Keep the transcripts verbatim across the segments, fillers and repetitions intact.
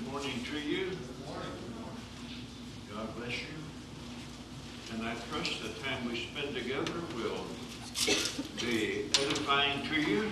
morning to you. God bless you. And I trust the time we spend together will be edifying to you.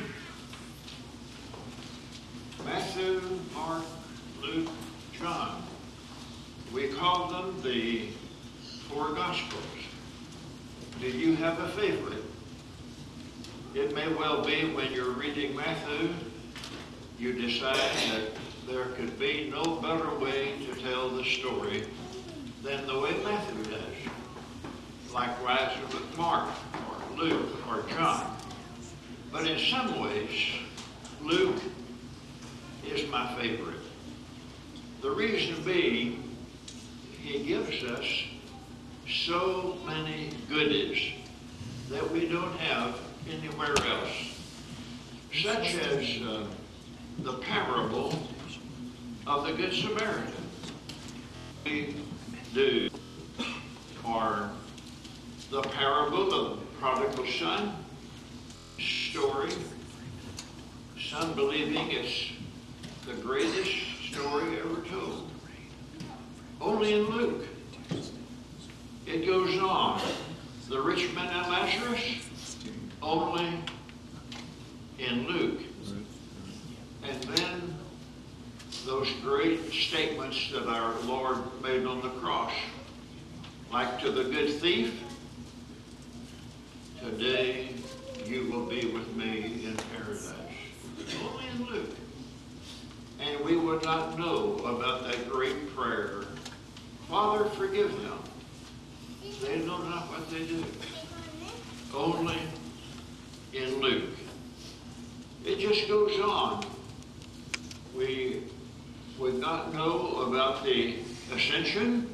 Matthew, Mark, Luke, John. We call them the four Gospels. Do you have a favorite? It may well be when you're reading Matthew, you decide that there could be no better way to tell the story than the way Matthew does. Likewise with Mark, or Luke, or John. But in some ways, Luke is my favorite. The reason being, he gives us so many goodies that we don't have anywhere else, such as uh, the parable of the Good Samaritan. We do, or the parable of the prodigal son story, some believing it's the greatest story ever told. Only in Luke, it goes on. The rich man and Lazarus, only in Luke. And then those great statements that our Lord made on the cross, like to the good thief, today you will be with me in paradise. Only in Luke. And we would not know about that great prayer, Father, forgive them. They know not what they do. Only in Luke. It just goes on. We would not know about the ascension.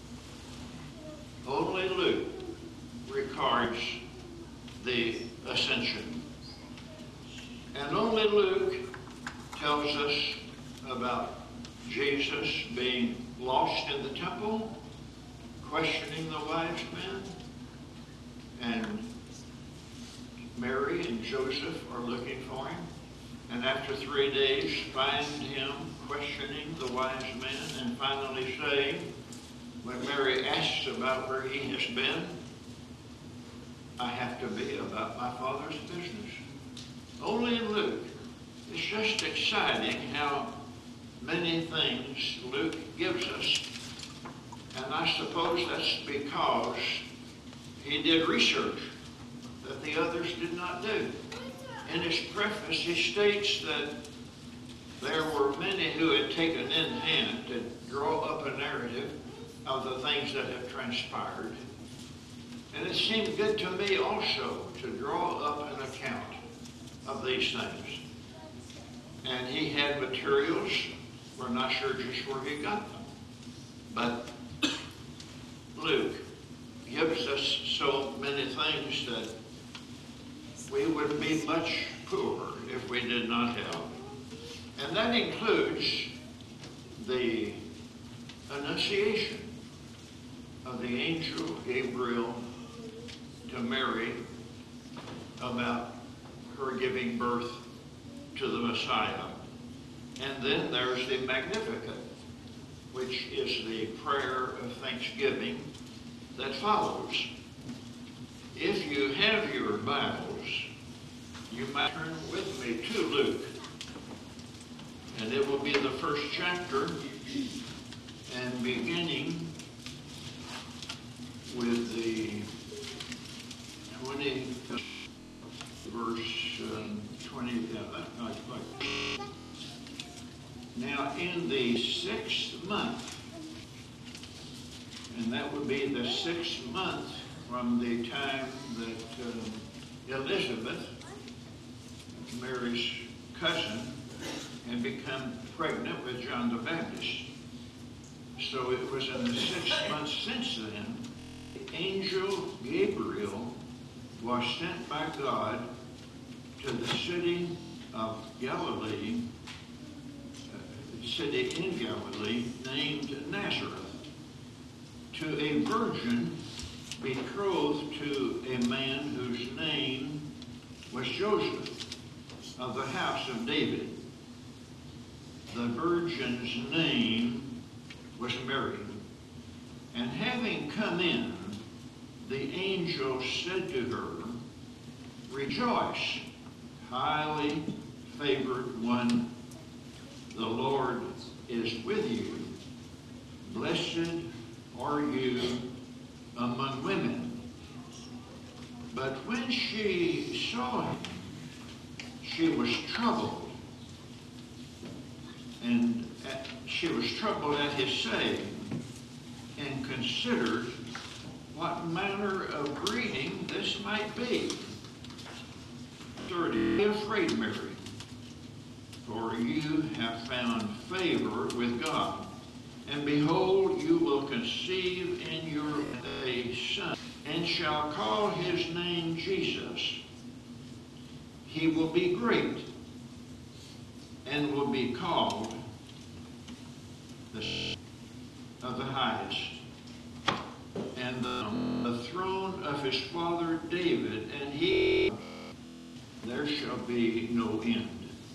Only Luke records the ascension. And only Luke tells us about Jesus being lost in the temple, questioning the wise men, and Mary and Joseph are looking for him. And after three days, find him questioning the wise men, and finally saying, when Mary asks about where he has been, I have to be about my Father's business. Only in Luke. It's just exciting how many things Luke gives us. And I suppose that's because he did research that the others did not do. In his preface, he states that there were many who had taken in hand to draw up a narrative of the things that have transpired. And it seemed good to me also to draw up an account of these things. And he had materials. We're not sure just where he got them. But Luke gives us so many things that we would be much poorer if we did not have. And that includes the annunciation of the angel Gabriel to Mary about her giving birth to the Messiah. And then there's the Magnificat, which is the prayer of thanksgiving that follows. If you have your Bibles, you might turn with me to Luke. And it will be the first chapter, and beginning with the twentieth verse um, twenty. Uh, like, like. Now, in the sixth month, and that would be the sixth month from the time that uh, Elizabeth, Mary's cousin, had become pregnant with John the Baptist. So it was in the sixth month since then, the angel Gabriel was sent by God to the city of Galilee, a city in Galilee named Nazareth, to a virgin betrothed to a man whose name was Joseph, of the house of David. the virgin's name was Mary. And having come in, the angel said to her, Rejoice, highly favored one, the Lord is with you. Blessed are you among women. But when she saw him, she was troubled. And at, she was troubled at his saying, and considered what manner of greeting this might be. thirty. Be afraid, Mary, for you have found favor with God. And behold, you will conceive in your a son, and shall call his name Jesus. He will be great, and will be called the Son of the Highest. And the, the throne of his father David, and he, there shall be no end.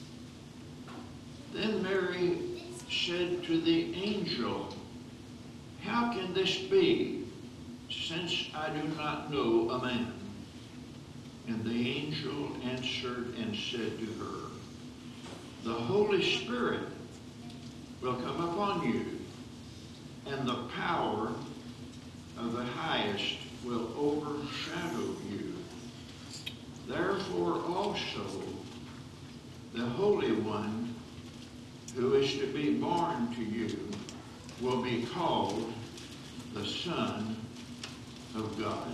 Then Mary said to the angel, How can this be, since I do not know a man? And the angel answered and said to her, The Holy Spirit will come upon you, and the power of the Highest will overshadow you. Therefore also the Holy One who is to be born to you will be called the Son of God.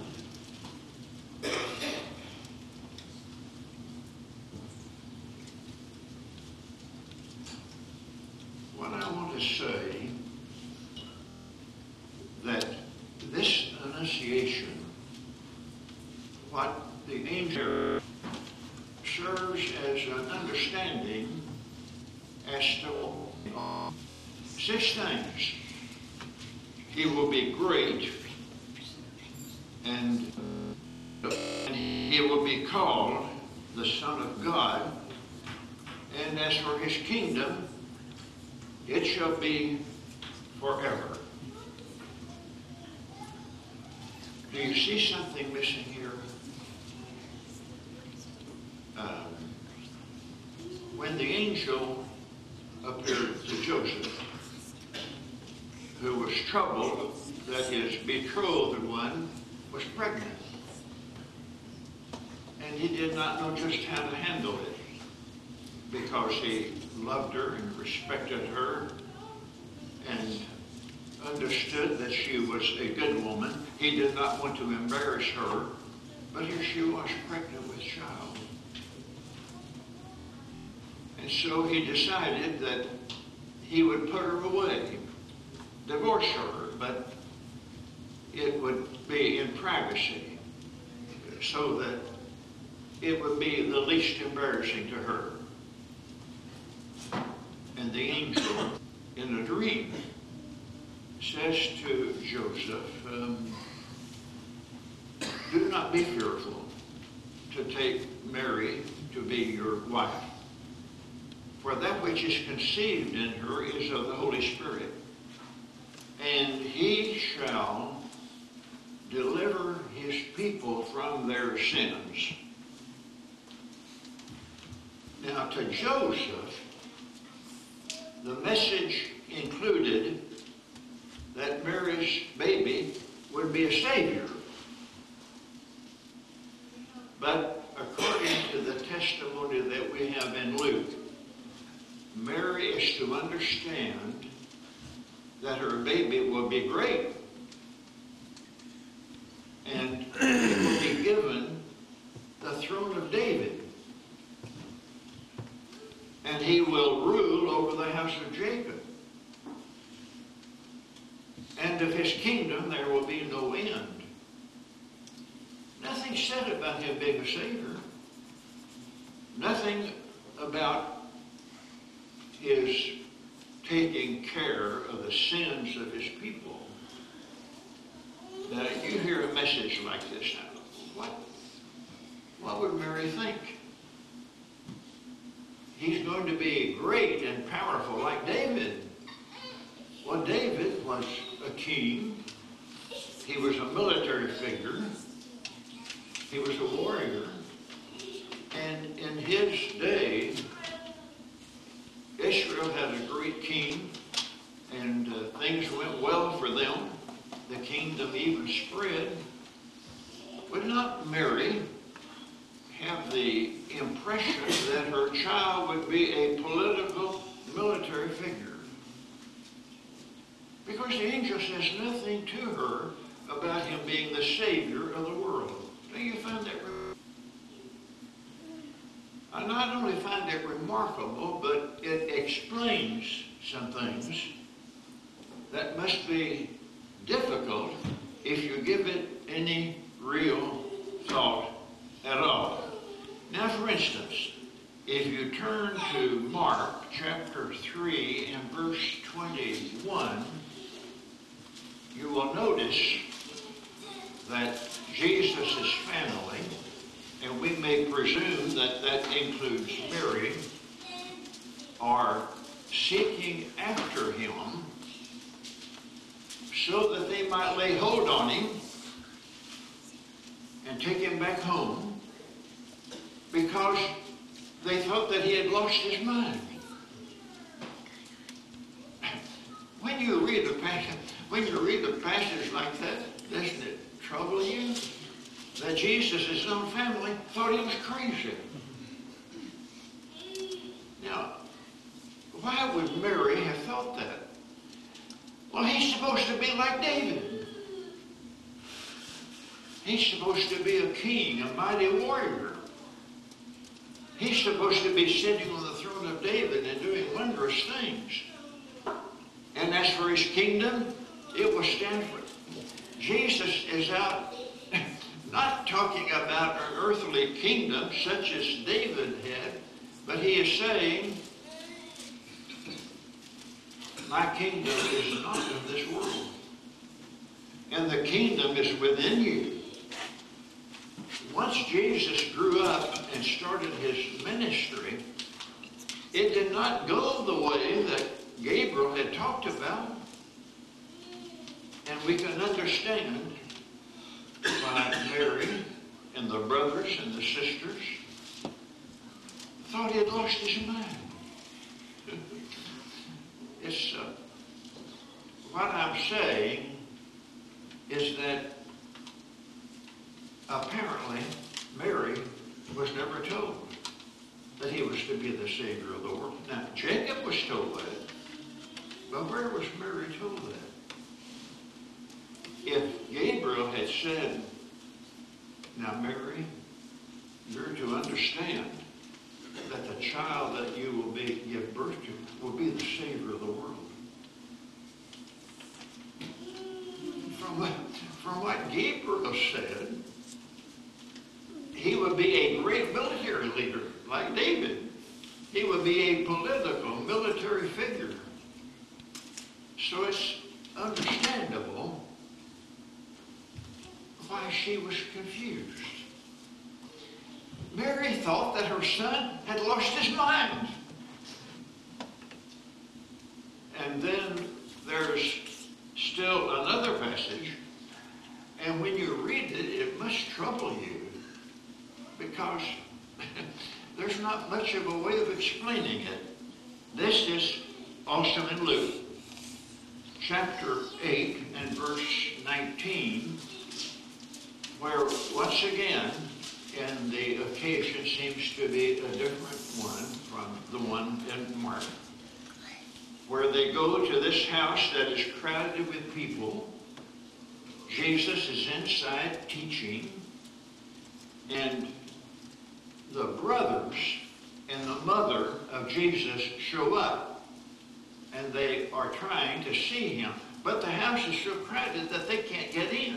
What I want to say, that this Annunciation, what the angel serves as an understanding as to six things. He will be great, and, and he will be called the Son of God. And as for his kingdom, it shall be forever. Do you see something missing here? Um, when the angel appeared to Joseph, who was troubled that his betrothed one was pregnant, and he did not know just how to handle it, because he loved her and respected her and understood that she was a good woman. He did not want to embarrass her, but here she was, pregnant with child. And so he decided that he would put her away, divorce her, but it would be in privacy, so that it would be the least embarrassing to her. And the angel, in a dream, says to Joseph, um, do not be fearful to take Mary to be your wife, for that which is conceived in her is of the Holy Spirit, and he shall deliver his people from their sins. Now, to Joseph, the message included that Mary's baby would be a Savior. But according to the testimony that we have in Luke, Mary is to understand that her baby will be great, and it will be given the throne of David, and he will rule over the house of Jacob. And of his kingdom there will be no end. Nothing said about him being a Savior. Nothing about his taking care of the sins of his people. Now, you hear a message like this now. What, what would Mary think? He's going to be great and powerful like was a king. He was a military figure. He was a warrior. And in his day, Israel had a great king, and uh, things went well for them. The kingdom even spread. Would not Mary have the impression that her child would be a political military figure? Because the angel says nothing to her about him being the Savior of the world. Do you find that remarkable? I not only find it remarkable, but it explains some things that must be difficult if you give it any real thought at all. Now, for instance, if you turn to Mark chapter three and verse twenty-one, you will notice that Jesus' family, and we may presume that that includes Mary, are seeking after him so that they might lay hold on him and take him back home, because they thought that he had lost his mind. When you read a passage, when you read a passage like that, doesn't it trouble you that Jesus, his own family, thought he was crazy? Now, why would Mary have thought that? Well, he's supposed to be like David. He's supposed to be a king, a mighty warrior. He's supposed to be sitting on the throne of David and doing wondrous things. And as for his kingdom, it will stand for it. Jesus is out not talking about an earthly kingdom such as David had, but he is saying, my kingdom is not of this world. And the kingdom is within you. Once Jesus grew up and started his ministry, it did not go the way that Gabriel had talked about. And we can understand why Mary and the brothers and the sisters thought he had lost his mind. It's, uh, what I'm saying is that apparently Mary was never told that he was to be the Savior of the world. Now, Jacob was told that, but where was Mary told that? If Gabriel had said, now Mary, you're to understand that the child that you will be, give birth to will be the Savior of the world. From what, from what Gabriel said, he would be a great military leader like David. He would be a political military figure. So it's understandable why she was confused. Mary thought that her son had lost his mind. And then there's still another passage, and when you read it, it must trouble you, because there's not much of a way of explaining it. This is also in Luke, chapter eight and verse nineteen, where once again, and the occasion seems to be a different one from the one in Mark, where they go to this house that is crowded with people. Jesus is inside teaching, and the brothers and the mother of Jesus show up, and they are trying to see him. But the house is so crowded that they can't get in.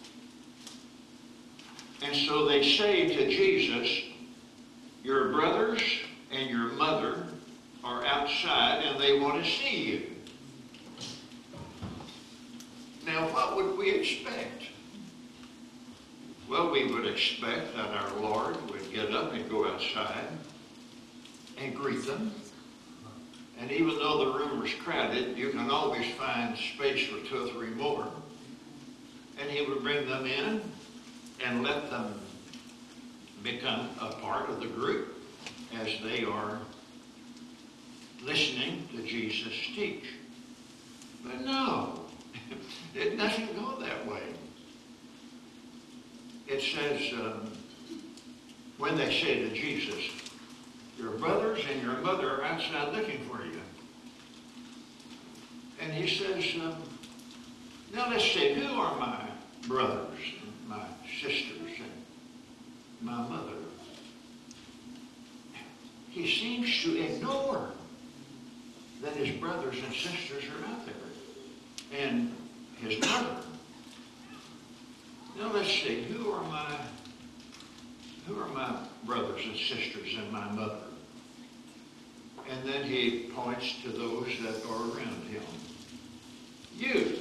And so they say to Jesus, your brothers and your mother are outside and they want to see you. Now, what would we expect? Well, we would expect that our Lord would get up and go outside and greet them. And even though the room was was crowded, you can always find space for two or three more. And he would bring them in and let them become a part of the group as they are listening to Jesus teach. But no, it doesn't go that way. It says, um, when they say to Jesus, your brothers and your mother are outside looking for you. And he says, um, now let's see, who are my brothers and my sisters and my mother? He seems to ignore that his brothers and sisters are out there, and his mother. Now let's see, who are my who are my brothers and sisters and my mother? And then he points to those that are around him. You,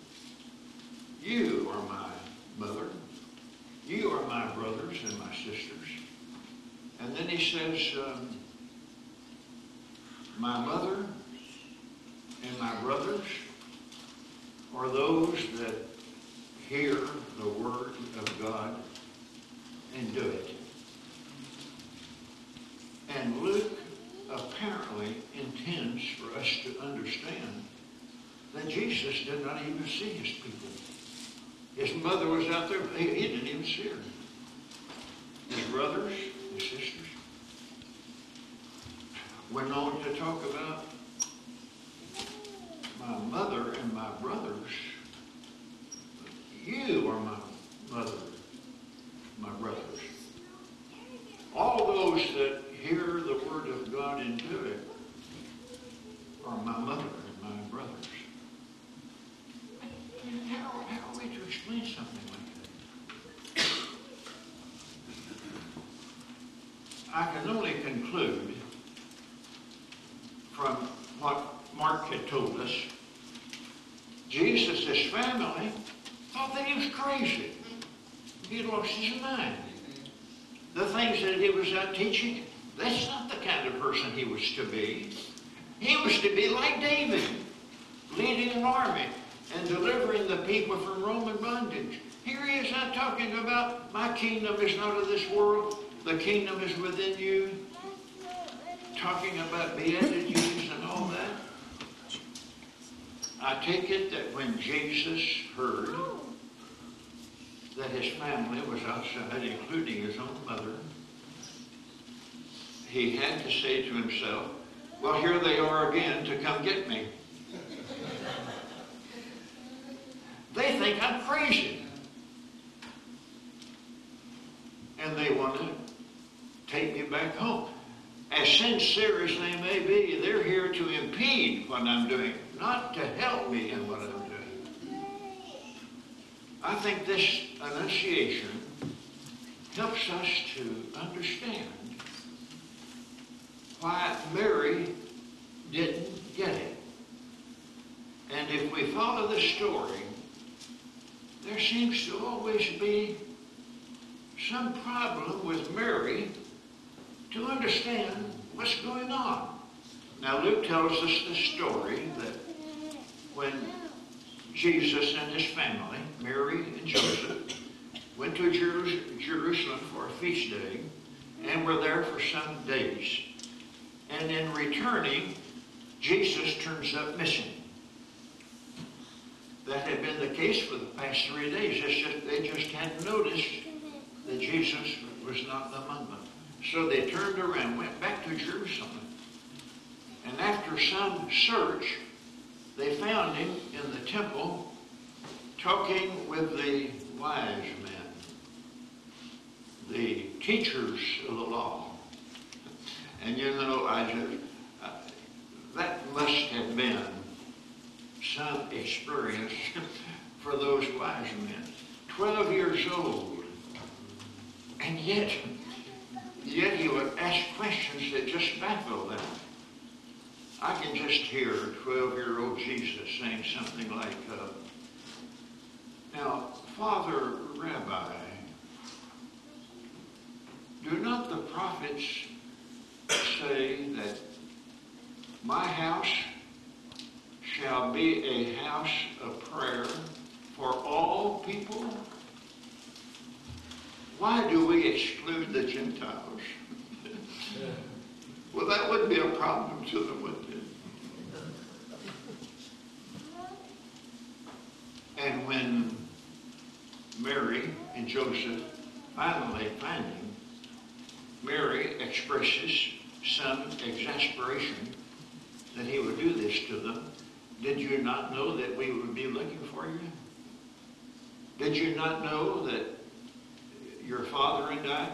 you are my mother. You are my brothers and my sisters. And then he says, um, my mother and my brothers are those that hear the word of God and do it. And Luke apparently intends for us to understand that Jesus did not even see his people. His mother was out there, but he, he didn't even see her. His brothers, his sisters, went on to talk about my mother and my brothers. You are my mother, my brothers. All those that hear the word of God and do it are my mother and my brothers. And how, how are we to explain something like that? I can only conclude from what Mark had told us. Jesus' family thought that he was crazy. He had lost his mind. The things that he was out teaching, that's not the kind of person he was to be. He was to be like David, leading an army and delivering the people from Roman bondage. Here he is out talking about, my kingdom is not of this world. The kingdom is within you. Talking about beatitudes and all that. I take it that when Jesus heard that his family was outside, including his own mother, he had to say to himself, well, here they are again to come get me. They think I'm crazy. And they want to take me back home. As sincere as they may be, they're here to impede what I'm doing, not to help me in what I'm doing. I think this enunciation helps us to understand why Mary didn't get it. And if we follow the story, there seems to always be some problem with Mary to understand what's going on. Now, Luke tells us the story that when Jesus and his family, Mary and Joseph, went to Jerusalem for a feast day and were there for some days. And in returning, Jesus turns up missing. That had been the case for the past three days. It's just, they just hadn't noticed that Jesus was not among them. So they turned around, went back to Jerusalem. And after some search, they found him in the temple talking with the wise men, the teachers of the law. And you know, I just, uh, that must have been some experience for those wise men. Twelve years old. And yet, yet he would ask questions that just baffle them. I can just hear twelve-year-old Jesus saying something like, uh, now, Father, Rabbi, do not the prophets say that my house shall be a house of prayer for all people. Why do we exclude the Gentiles? Well, that would be a problem to them, wouldn't it? And when Mary and Joseph finally find him, Mary expresses some exasperation that he would do this to them. Did you not know that we would be looking for you? Did you not know that your father and I?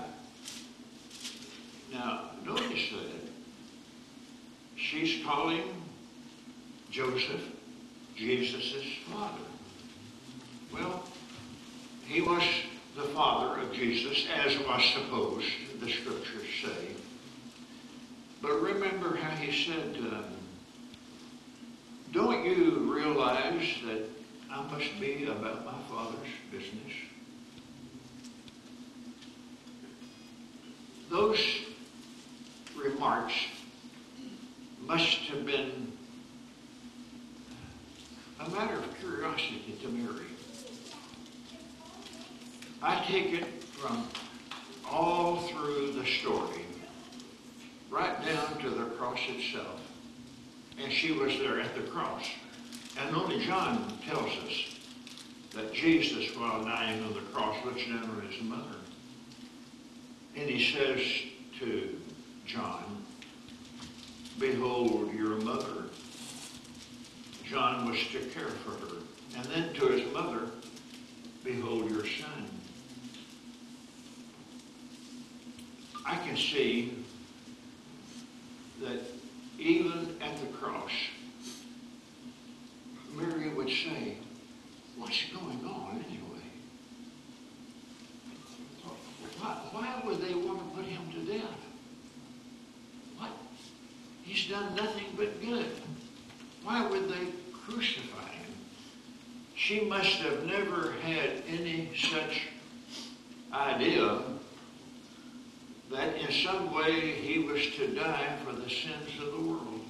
Now, notice that she's calling Joseph Jesus' father. Well, he was the father of Jesus, as was supposed, the scriptures say. But remember how he said, um, don't you realize that I must be about my Father's business? Those remarks must have been a matter of curiosity to Mary. I take it from all through the story, right down to the cross itself. And she was there at the cross. And only John tells us that Jesus, while dying on the cross, looks down on his mother. And he says to John, behold your mother. John was to care for her. And then to his mother, behold your son. I can see that even at the cross, Mary would say, what's going on anyway? Why, why would they want to put him to death? What? He's done nothing but good. Why would they crucify him? She must have never had any such idea that in some way he was to die for the sins of the world.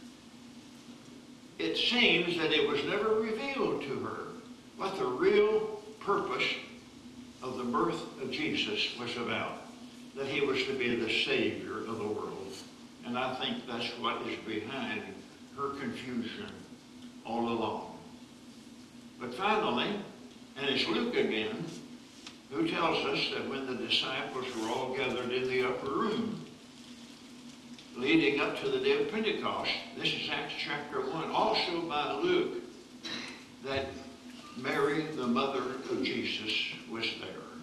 It seems that it was never revealed to her what the real purpose of the birth of Jesus was about, that he was to be the Savior of the world. And I think that's what is behind her confusion all along. But finally, and it's Luke again, who tells us that when the disciples were all gathered in the upper room, leading up to the day of Pentecost, this is Acts chapter one, also by Luke, that Mary, the mother of Jesus, was there.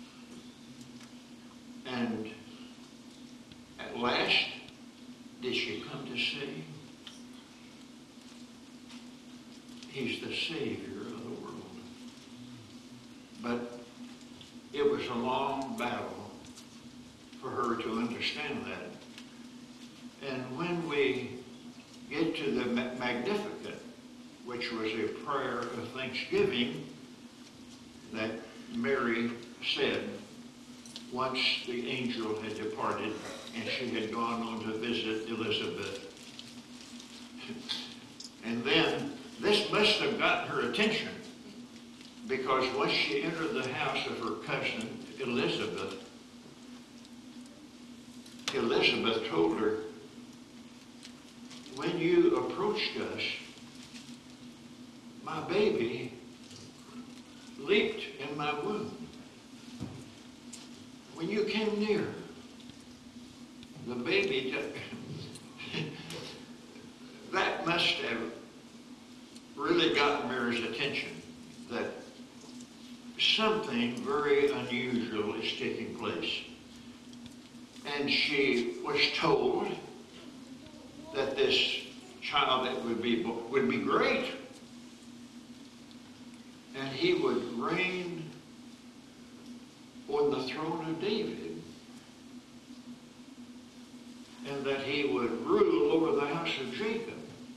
And at last, did she come to see? He's the Savior of the world. But it was a long battle for her to understand that. And when we get to the Magnificat, which was a prayer of thanksgiving that Mary said once the angel had departed and she had gone on to visit Elizabeth. And then this must have gotten her attention, because once she entered the house of her cousin Elizabeth, Elizabeth told her, when you approached us, my baby leaped in my womb. When you came near, the baby, that must have really gotten Mary's attention, that something very unusual is taking place. And she was told that this child that would be would be great, and he would reign on the throne of David, and that he would rule over the house of Jacob,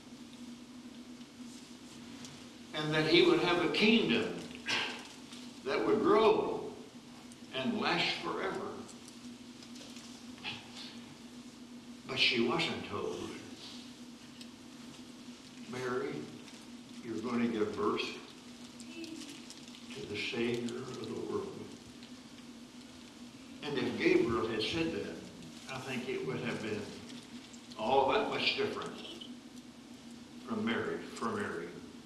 and that he would have a kingdom that would grow and last forever. But she wasn't told, Mary, going to give birth to the Savior of the world. And if Gabriel had said that, I think it would have been all that much different from Mary, for Mary.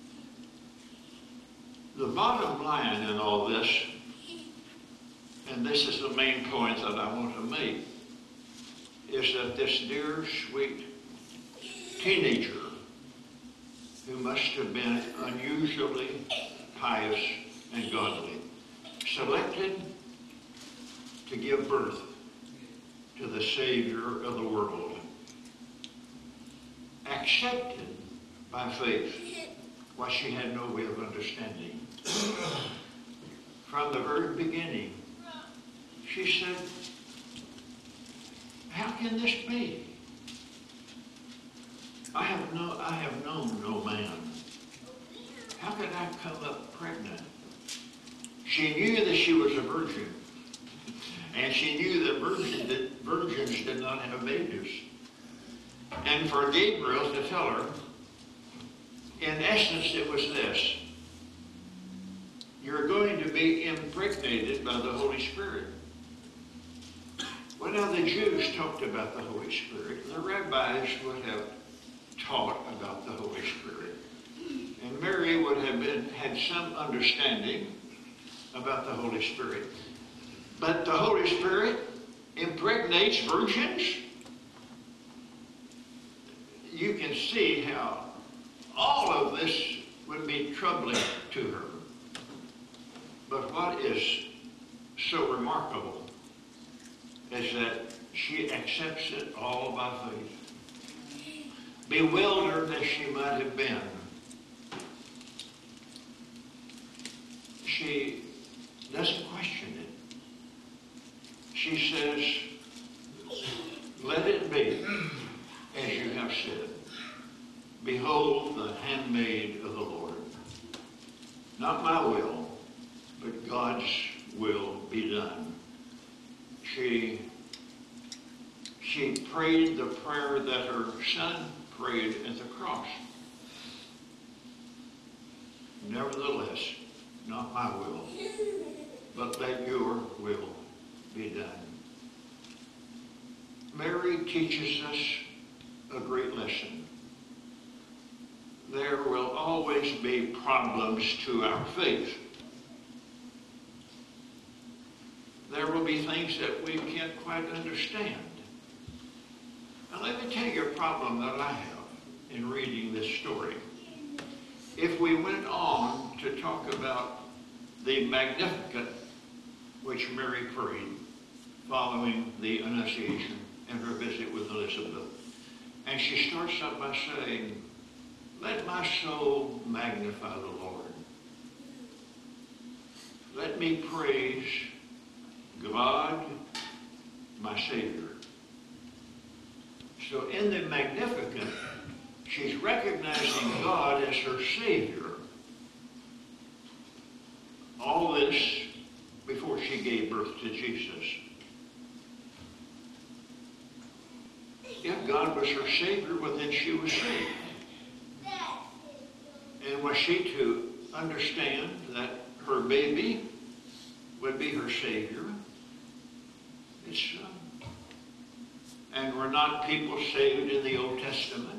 The bottom line in all this, and this is the main point that I want to make, is that this dear, sweet teenager, who must have been unusually pious and godly, selected to give birth to the Savior of the world, accepted by faith what she had no way of understanding. From the very beginning, she said, how can this be? I have no, I have known no man. How could I come up pregnant? She knew that she was a virgin. And she knew that virgin, that virgins did not have babies. And for Gabriel to tell her, in essence, it was this: you're going to be impregnated by the Holy Spirit. Well, now the Jews talked about the Holy Spirit. The rabbis would have taught about the Holy Spirit. And Mary would have been, had some understanding about the Holy Spirit. But the Holy Spirit impregnates virgins? You can see how all of this would be troubling to her. But what is so remarkable is that she accepts it all by faith. Bewildered as she might have been, she doesn't question it. She says, let it be as you have said. Behold the handmaid of the Lord. Not my will, but God's will be done. She, she prayed the prayer that her son prayed at the cross. Nevertheless, not my will, but let your will be done. Mary teaches us a great lesson. There will always be problems to our faith. There will be things that we can't quite understand. Now let me tell you a problem that I have in reading this story. If we went on to talk about the Magnificat which Mary prayed following the Annunciation and her visit with Elizabeth, and she starts up by saying, let my soul magnify the Lord. Let me praise God, my Savior. So in the Magnificat, she's recognizing God as her Savior. All this before she gave birth to Jesus. If God was her Savior, well then she was saved. And was she to understand that her baby would be her Savior? It's, uh, and were not people saved in the Old Testament?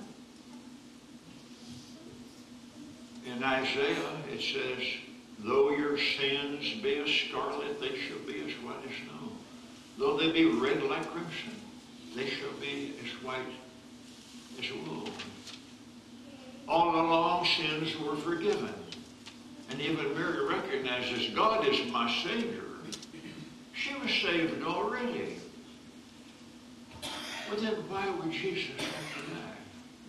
In Isaiah, it says, though your sins be as scarlet, they shall be as white as snow. Though they be red like crimson, they shall be as white as wool. All along, sins were forgiven. And even Mary recognizes God is my Savior. She was saved already. Well, then why would Jesus have to die?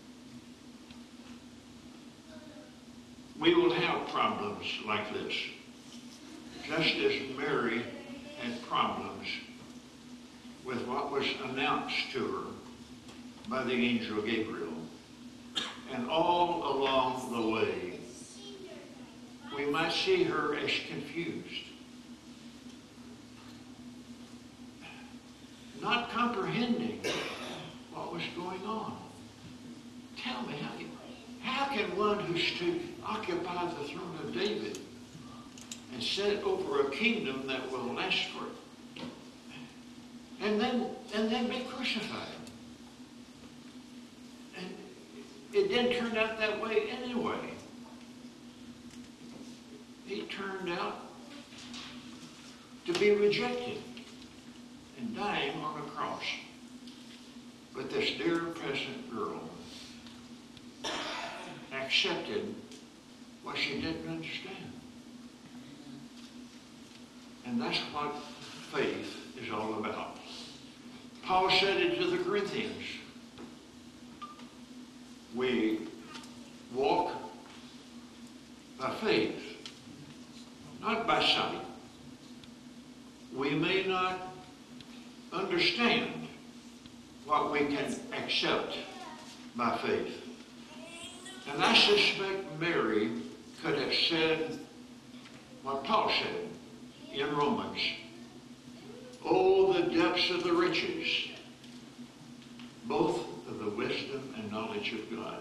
We will have problems like this, just as Mary had problems with what was announced to her by the angel Gabriel. And all along the way, we might see her as confused, not comprehending what was going on. Tell me, how, how can one who's to occupy the throne of David and set over a kingdom that will last for and then and then be crucified? And it didn't turn out that way anyway. He turned out to be rejected and dying on a cross. But this dear peasant girl accepted what she didn't understand. And that's what faith is all about. Paul said it to the Corinthians. We walk by faith, not by sight. We may not understand what we can accept by faith. And I suspect Mary could have said what Paul said in Romans. Oh, the depths of the riches, both of the wisdom and knowledge of God.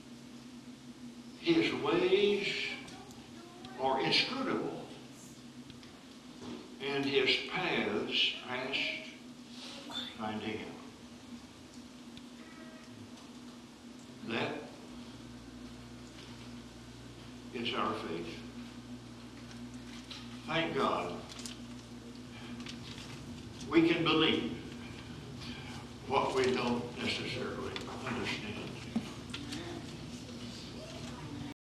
His ways are inscrutable, and his paths past finding out. That is our faith. Thank God we can believe what we don't necessarily understand.